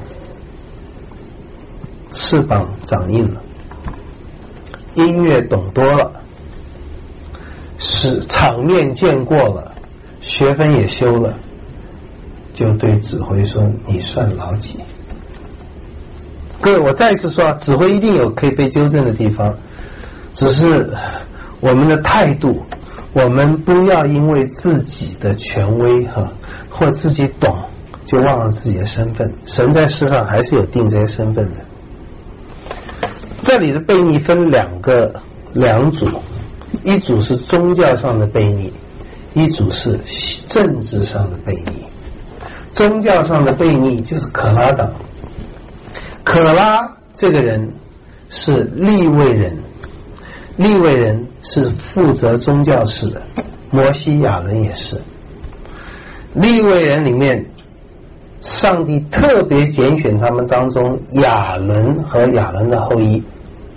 翅膀长硬了，音乐懂多了，是场面见过了，学分也修了，就对指挥说你算老几。各位，我再一次说，指挥一定有可以被纠正的地方，只是我们的态度，我们不要因为自己的权威或自己懂就忘了自己的身份。神在世上还是有定这些身份的。这里的悖逆分两组，一组是宗教上的悖逆，一组是政治上的悖逆。宗教上的悖逆就是可拉党，可拉这个人是利未人，利未人是负责宗教事的，摩西亚伦也是。利未人里面上帝特别拣选他们当中亚伦和亚伦的后裔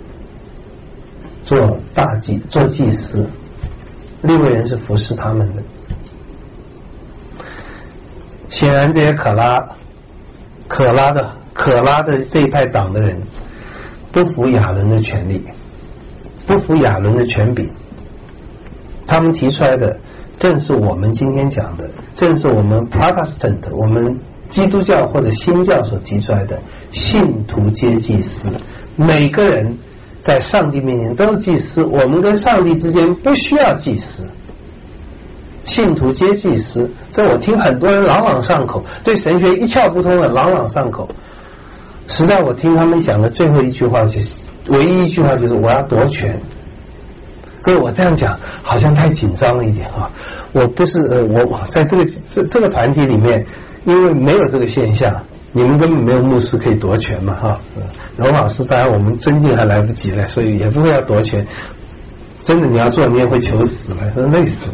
做祭司，利未人是服侍他们的。显然这些可拉可拉的这一派党的人不服亚伦的权利，不服亚伦的权柄，他们提出来的正是我们今天讲的，正是我们 Protestant 我们基督教或者新教所提出来的信徒皆祭司，每个人在上帝面前都是祭司，我们跟上帝之间不需要祭司，信徒皆祭司，这我听很多人朗朗上口，对神学一窍不通的朗朗上口，实在我听他们讲的最后一句话就是唯一一句话就是我要夺权。各位，我这样讲好像太紧张了一点啊！我不是我在这个团体里面，因为没有这个现象，你们根本没有牧师可以夺权嘛哈。荣老师当然我们尊敬还来不及了，所以也不会要夺权。真的你要做，你也会求死了，累死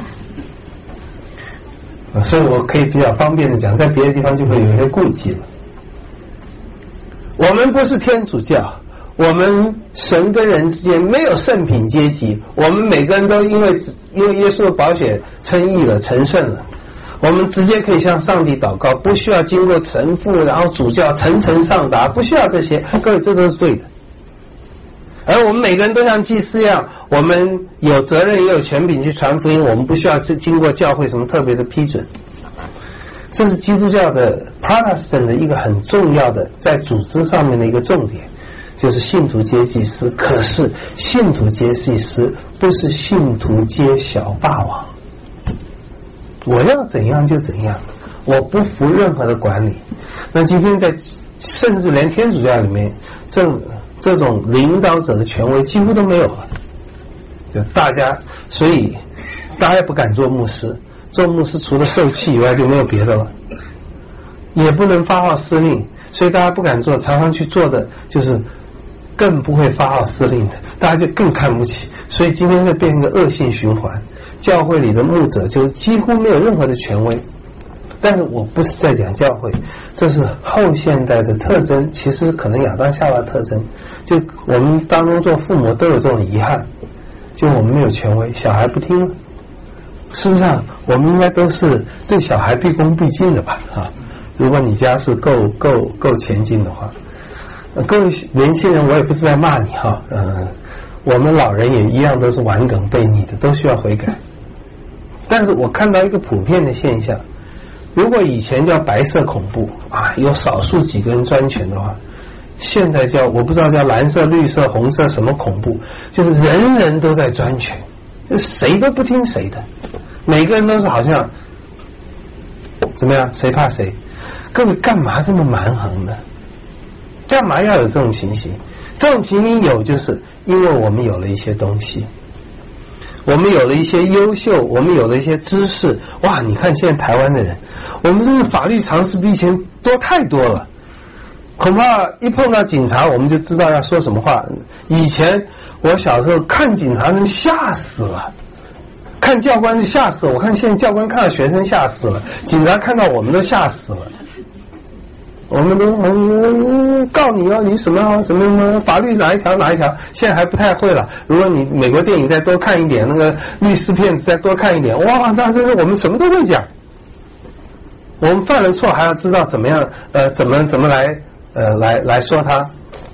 了。所以我可以比较方便的讲，在别的地方就会有一些顾忌了。我们不是天主教，我们神跟人之间没有圣品阶级，我们每个人都因为耶稣的宝血称义了，成圣了，我们直接可以向上帝祷告，不需要经过神父然后主教层层上达，不需要这些，各位这都是对的。而我们每个人都像祭司一样，我们有责任也有权柄去传福音，我们不需要经过教会什么特别的批准。这是基督教的 Protestant 的一个很重要的在组织上面的一个重点，就是信徒皆祭司。可是信徒皆祭司不是信徒皆小霸王，我要怎样就怎样，我不服任何的管理。那今天在甚至连天主教里面这种领导者的权威几乎都没有了，就大家，所以大家也不敢做牧师，做牧师除了受气以外就没有别的了，也不能发号施令，所以大家不敢做，常常去做的就是更不会发号施令的，大家就更看不起，所以今天就变成一个恶性循环，教会里的牧者就几乎没有任何的权威。但是我不是在讲教会，这是后现代的特征，其实可能亚当夏娃特征，就我们当中做父母都有这种遗憾，就我们没有权威，小孩不听了。事实上我们应该都是对小孩毕恭毕敬的吧啊！如果你家是够前进的话，各位年轻人，我也不是在骂你哈，我们老人也一样都是顽梗悖逆的，都需要悔改。但是我看到一个普遍的现象，如果以前叫白色恐怖啊，有少数几个人专权的话，现在叫我不知道叫蓝色、绿色、红色什么恐怖，就是人人都在专权，谁都不听谁的，每个人都是好像怎么样，谁怕谁。各位干嘛这么蛮横呢？干嘛要有这种情形？这种情形有，就是因为我们有了一些东西，我们有了一些优秀，我们有了一些知识。哇，你看现在台湾的人，我们这个法律常识比以前多太多了，恐怕一碰到警察我们就知道要说什么话。以前我小时候看警察人吓死了，看教官是吓死了，我看现在教官看到学生吓死了，警察看到我们都吓死了。我们都告你哦，你什么法律哪一条，现在还不太会了。如果你美国电影再多看一点，那个律师片子再多看一点，哇，那真是我们什么都会讲。我们犯了错还要知道怎么样怎么来说他。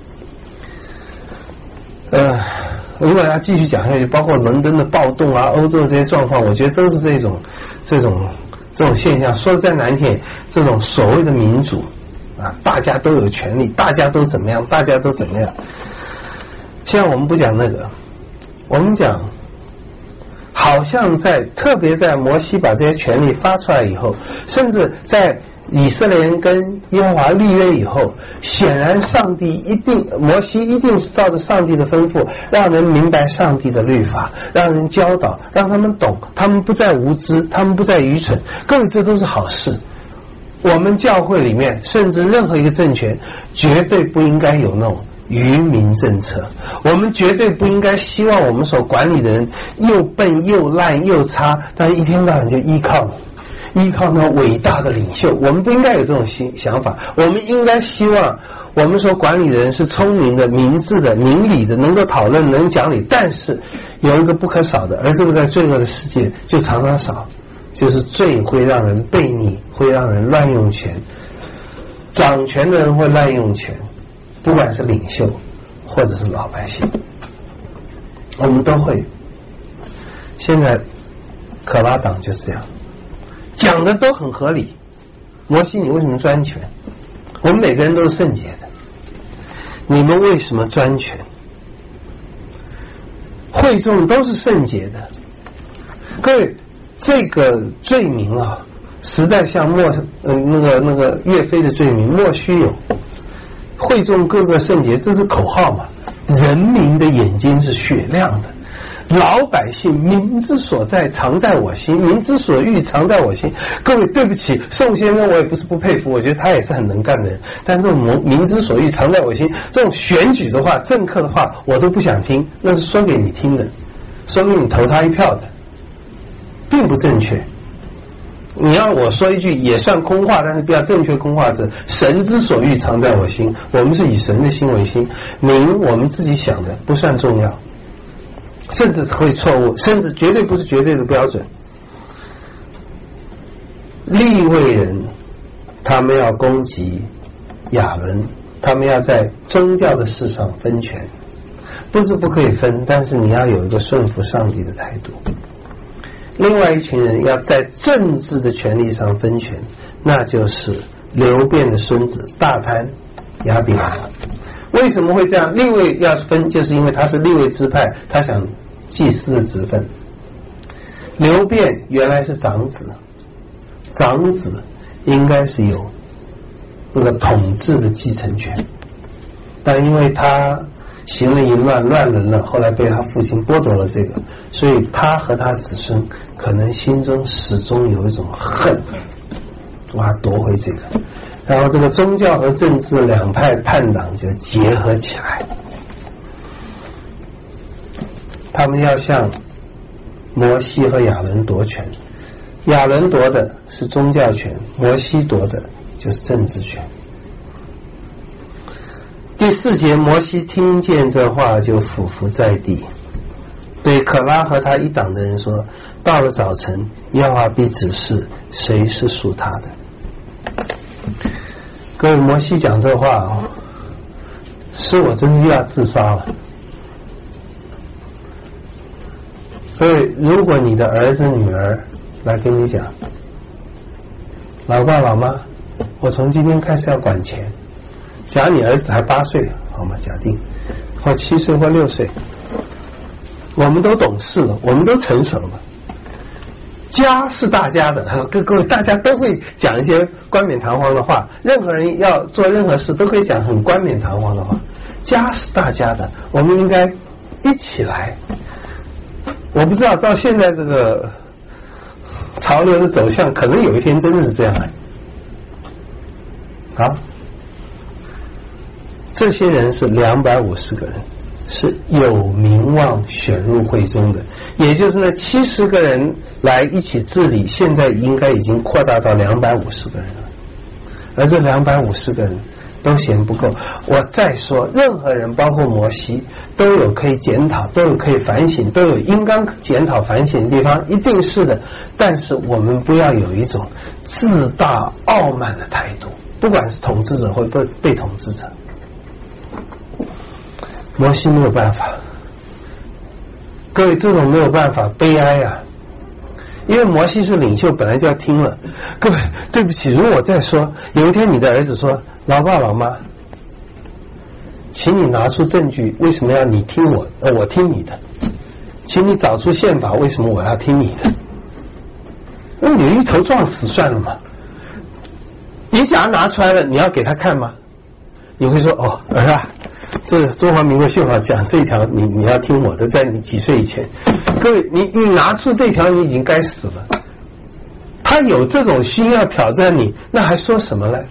如果要继续讲下去，包括伦敦的暴动啊，欧洲这些状况，我觉得都是这种现象。说的再难听，这种所谓的民主啊，大家都有权利，大家都怎么样，现在我们不讲那个，我们讲好像特别在摩西把这些权利发出来以后，甚至在以色列人跟耶和华立约以后，显然摩西一定是照着上帝的吩咐，让人明白上帝的律法，让人教导，让他们懂，他们不再无知，他们不再愚蠢。各位，这都是好事。我们教会里面，甚至任何一个政权，绝对不应该有那种愚民政策。我们绝对不应该希望我们所管理的人又笨又烂又差，但是一天到晚就依靠那伟大的领袖。我们不应该有这种想法，我们应该希望我们所管理的人是聪明的、明智的、明理的，能够讨论、能讲理。但是有一个不可少的，而这个在罪恶的世界就常常少，就是罪会让人悖逆，会让人乱用权。 掌权的人会滥用权，不管是领袖或者是老百姓，我们都会。现在可拉党就是这样，讲的都很合理。摩西，你为什么专权？我们每个人都是圣洁的，你们为什么专权？会众都是圣洁的。各位，这个罪名啊，实在像那个岳飞的罪名，莫须有。会众个个圣洁，这是口号嘛？人民的眼睛是雪亮的，老百姓民之所在常在我心，民之所欲常在我心。各位，对不起，宋先生我也不是不佩服，我觉得他也是很能干的人，但这种民之所欲常在我心，这种选举的话，政客的话我都不想听，那是说给你听的，说给你投他一票的，并不正确。你要我说一句也算空话，但是不要正确空话，是神之所欲常在我心，我们是以神的心为心，民我们自己想的不算重要，甚至会错误，甚至绝对不是绝对的标准。利未人他们要攻击亚伦，他们要在宗教的事上分权，不是不可以分，但是你要有一个顺服上帝的态度。另外一群人要在政治的权利上分权，那就是流辩的孙子大贪亚比兰。为什么会这样？利未要分，就是因为他是利未支派，他想祭司的职分。流辩原来是长子，长子应该是有那个统治的继承权，但因为他行了淫乱，乱伦了，后来被他父亲剥夺了这个，所以他和他子孙可能心中始终有一种恨，哇，夺回这个，然后这个宗教和政治两派叛党就结合起来，他们要向摩西和亚伦夺权。亚伦夺的是宗教权，摩西夺的就是政治权。第4节，摩西听见这话就俯伏在地，对可拉和他一党的人说，到了早晨，耶和华必指示谁是属他的。各位，摩西讲这话是我真的要自杀了。各位，如果你的儿子女儿来跟你讲，老爸老妈，我从今天开始要管钱，假如你儿子还8岁，好吗？假定或7岁或6岁，我们都懂事了，我们都成熟了，家是大家的，各位，大家都会讲一些冠冕堂皇的话，任何人要做任何事都可以讲很冠冕堂皇的话。家是大家的，我们应该一起来。我不知道照现在这个潮流的走向，可能有一天真的是这样的。好，这些人是250个人，是有名望选入会中的，也就是那70个人来一起治理，现在应该已经扩大到250个人了，而这250个人都嫌不够。我再说，任何人包括摩西都有可以检讨，都有可以反省，都有应当检讨反省的地方，一定是的，但是我们不要有一种自大傲慢的态度，不管是统治者或被统治者。摩西没有办法，各位，这种没有办法，悲哀啊！因为摩西是领袖，本来就要听了。各位，对不起，如果我再说，有一天你的儿子说，老爸老妈，请你拿出证据，为什么要你听我，我听你的？请你找出宪法，为什么我要听你的？那你一头撞死算了嘛？你假如拿出来了，你要给他看吗？你会说，哦，儿啊，这中华民国宪法讲这一条，你要听我的，在你几岁以前。各位，你拿出这条，你已经该死了。他有这种心要挑战你，那还说什么呢？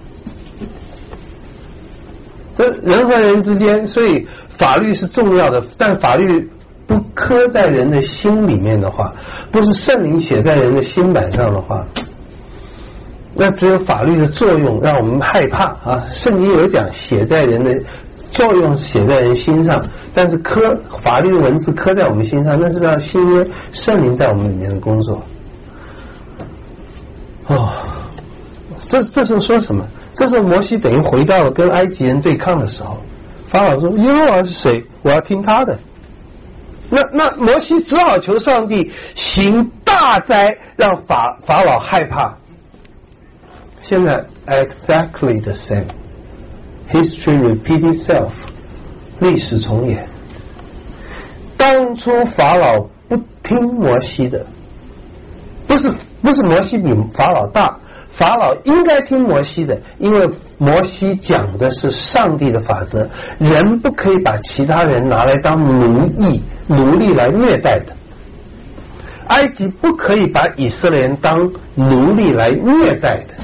人和人之间，所以法律是重要的，但法律不刻在人的心里面的话，不是圣灵写在人的心板上的话，那只有法律的作用让我们害怕啊。圣经有讲，写在人的作用写在人心上，但是法律的文字刻在我们心上，那是让新约圣灵在我们里面的工作。哦，这时候说什么？ 这时候摩西等于回到了跟埃及人对抗的时候，法老说耶和华是谁？我要听他的。那摩西只好求上帝行大灾，让法老害怕。现在 exactly the same, history repeat itself， 历史重演。当初法老不听摩西的，不是摩西比法老大，法老应该听摩西的，因为摩西讲的是上帝的法则，人不可以把其他人拿来当奴隶来虐待的。埃及不可以把以色列人当奴隶来虐待的，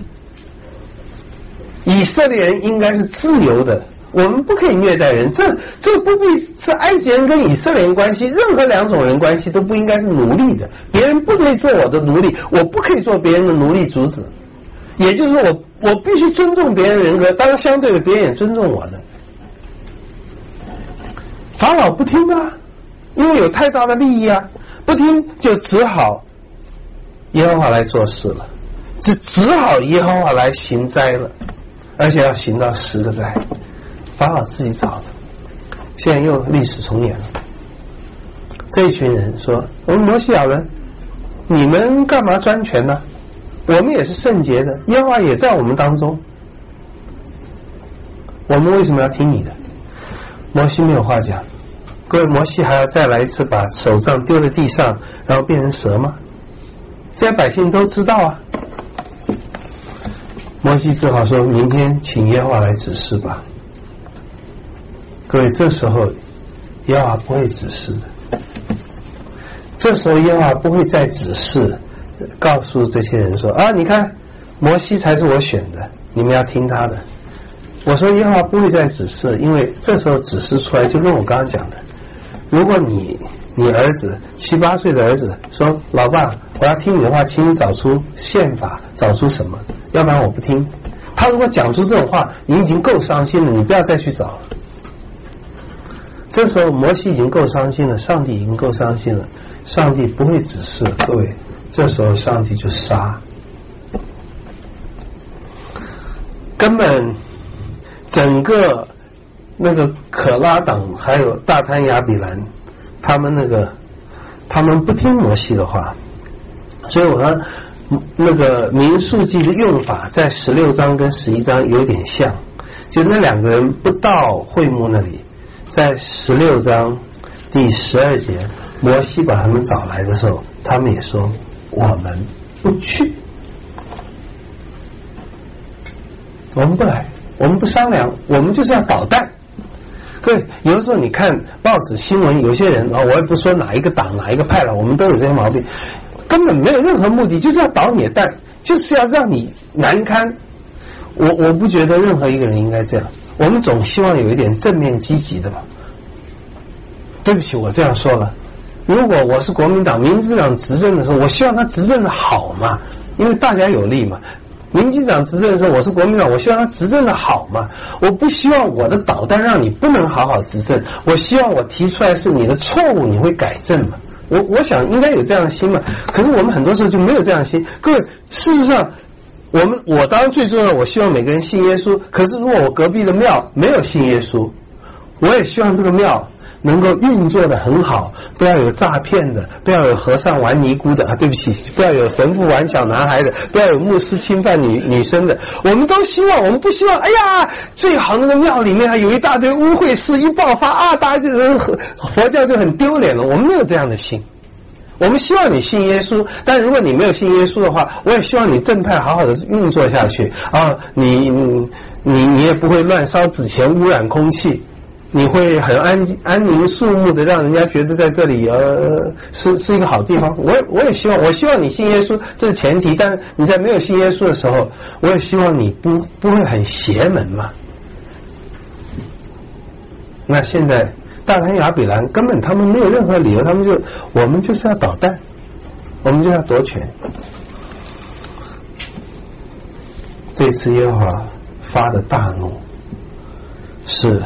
以色列人应该是自由的，我们不可以虐待人。这不必是埃及人跟以色列人关系，任何两种人关系都不应该是奴隶的。别人不可以做我的奴隶，我不可以做别人的奴隶主子。也就是说我必须尊重别人人格，当然相对的别人也尊重我的。法老不听啊，因为有太大的利益啊，不听就只好耶和华来做事了，只好耶和华来行灾了，而且要行到10个灾，法老自己找的。现在又历史重演了。这一群人说，我们摩西亚人，你们干嘛专权呢？我们也是圣洁的，耶和华也在我们当中，我们为什么要听你的？摩西没有话讲。各位，摩西还要再来一次把手杖丢在地上，然后变成蛇吗？这些百姓都知道啊。摩西只好说，明天请耶和华来指示吧。各位，这时候耶和华不会指示的，这时候耶和华不会再指示告诉这些人说啊，你看摩西才是我选的，你们要听他的。我说耶和华不会再指示，因为这时候指示出来就跟我刚刚讲的，如果你儿子7、8岁的儿子说，老爸我要听你的话，请你找出宪法，找出什么，要不然我不听。他如果讲出这种话，你已经够伤心了，你不要再去找了。这时候摩西已经够伤心了，上帝已经够伤心了，上帝不会指示。各位，这时候上帝就杀，根本整个那个可拉党还有大滩亚比兰，他们不听摩西的话，所以我说那个民数记的用法在16章跟11章有点像，就那两个人不到会幕那里，在16章第12节，摩西把他们找来的时候，他们也说我们不去，我们不来，我们不商量，我们就是要捣蛋。各位，有的时候你看报纸新闻，有些人我也不说哪一个党哪一个派了，我们都有这些毛病，根本没有任何目的，就是要捣你的蛋，就是要让你难堪。我不觉得任何一个人应该这样，我们总希望有一点正面积极的吧。对不起，我这样说了，如果我是国民党、民进党执政的时候，我希望他执政的好嘛，因为大家有利嘛。民进党执政的时候，我是国民党，我希望他执政的好嘛，我不希望我的捣蛋让你不能好好执政，我希望我提出来是你的错误，你会改正嘛。我想应该有这样的心嘛，可是我们很多时候就没有这样的心。各位，事实上我当然最重要，我希望每个人信耶稣，可是如果我隔壁的庙没有信耶稣，我也希望这个庙能够运作的很好，不要有诈骗的，不要有和尚玩尼姑的对不起，不要有神父玩小男孩的，不要有牧师侵犯女生的。我们都希望，我们不希望哎呀最好那个庙里面还有一大堆污秽事，一爆发大家就佛教就很丢脸了。我们没有这样的心，我们希望你信耶稣，但如果你没有信耶稣的话，我也希望你正派好好的运作下去啊，你也不会乱烧纸钱污染空气，你会很安宁肃穆的，让人家觉得在这里是一个好地方。我希望你信耶稣，这是前提。但你在没有信耶稣的时候，我也希望你不会很邪门嘛。那现在大滩亚比兰根本他们没有任何理由，我们就是要捣蛋，我们就要夺权。这次耶和华发的大怒是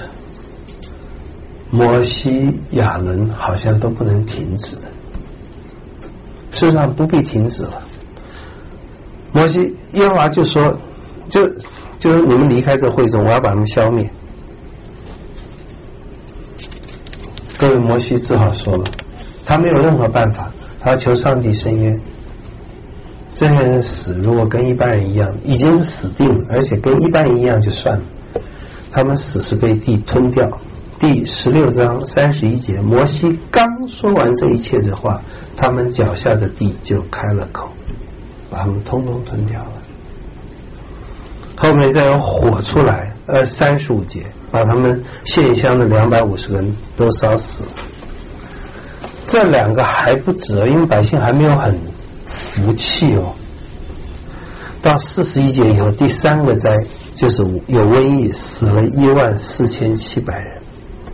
摩西、亚伦好像都不能停止的，事实上不必停止了。摩西耶和华就说，就就是你们离开这会众，我要把他们消灭。各位，摩西只好说了，他没有任何办法，他要求上帝伸冤。这些人死如果跟一般人一样，已经是死定了，而且跟一般人一样就算了，他们死是被地吞掉。第16章31节，摩西刚说完这一切的话，他们脚下的地就开了口，把他们通通吞掉了。后面再有火出来，35节，把他们献香的250个人都烧死了。这两个还不止，因为百姓还没有很服气哦。到41节以后，第3个灾就是有瘟疫，死了14700人。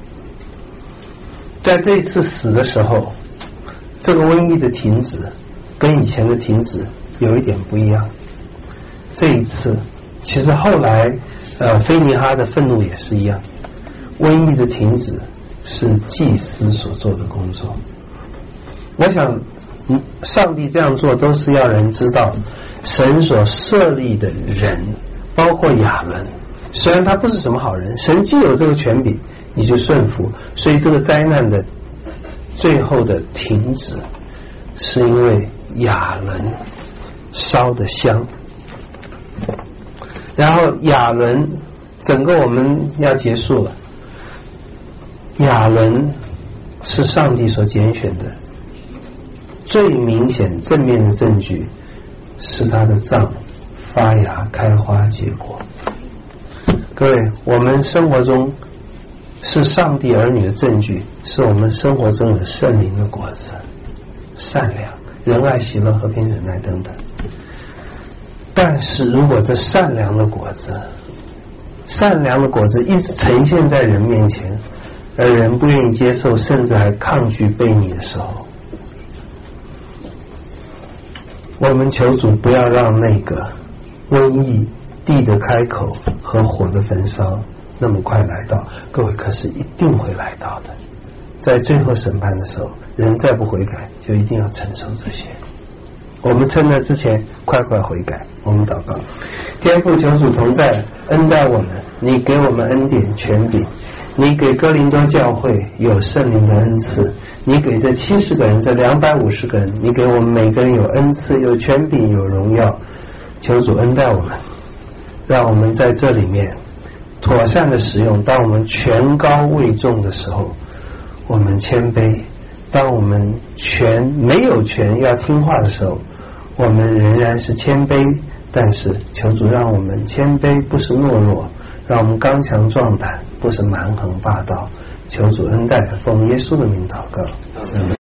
在这一次死的时候，这个瘟疫的停止跟以前的停止有一点不一样。这一次其实后来菲尼哈的愤怒也是一样，瘟疫的停止是祭司所做的工作。我想上帝这样做都是要人知道神所设立的人，包括亚伦，虽然他不是什么好人，神既有这个权柄你就顺服，所以这个灾难的最后的停止是因为亚伦烧的香。然后亚伦整个我们要结束了，亚伦是上帝所拣选的，最明显正面的证据是他的杖发芽开花结果。各位，我们生活中是上帝儿女的证据，是我们生活中的圣灵的果子，善良、仁爱、喜乐、和平、忍耐等等。但是如果这善良的果子一直呈现在人面前，而人不愿意接受，甚至还抗拒背逆的时候，我们求主不要让那个瘟疫、地的开口和火的焚烧那么快来到。各位，可是一定会来到的，在最后审判的时候，人再不悔改就一定要承受这些。我们趁那之前快快悔改。我们祷告，天父，求主同在，恩待我们，你给我们恩典权柄，你给哥林多教会有圣灵的恩赐，你给这70个人，这250个人，你给我们每个人有恩赐，有权柄，有荣耀。求主恩待我们，让我们在这里面妥善的使用。当我们权高位重的时候，我们谦卑；当我们没有权要听话的时候，我们仍然是谦卑。但是求主让我们谦卑，不是懦弱，让我们刚强壮胆，不是蛮横霸道。求主恩待，奉耶稣的名祷告。